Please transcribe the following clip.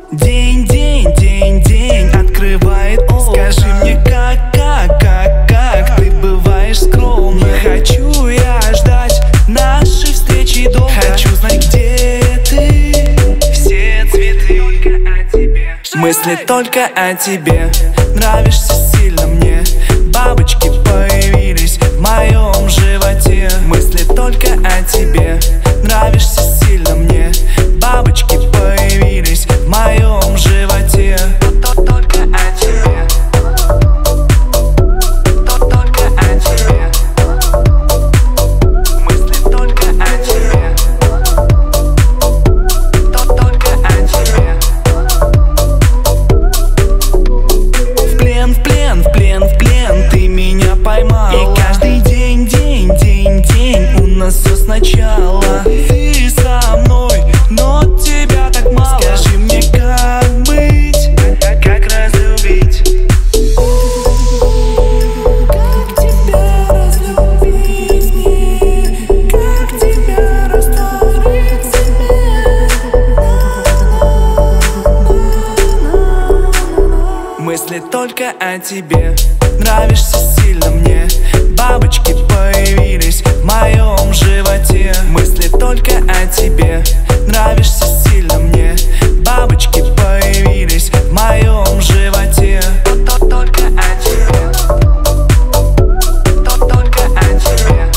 День открывает окна. Скажи мне, как ты бываешь скромна. Не хочу я ждать нашей встречи долго. Хочу знать, где ты. Все цветы только о тебе. Мысли только о тебе. Нравишься сильно мне. Бабочки появились в моем животе. Мысли только о тебе. Нравишься сильно мне. Бабочки появились в моем животе. Только о тебе. Только о тебе. Мысли только о тебе. Только о тебе. В плен ты меня поймала. И каждый день у нас все сначала. Ты со мной, но тебя так мало. Скажи мне, как быть, как разлюбить? Как тебя разлюбить мне? Как тебя растворить в себе? Мысли только о тебе. Нравишься сильно мне. Бабочки появились в моем животе. Мысли только о тебе. Нравишься сильно мне. Бабочки появились в моем животе. Только о тебе. Только о тебе.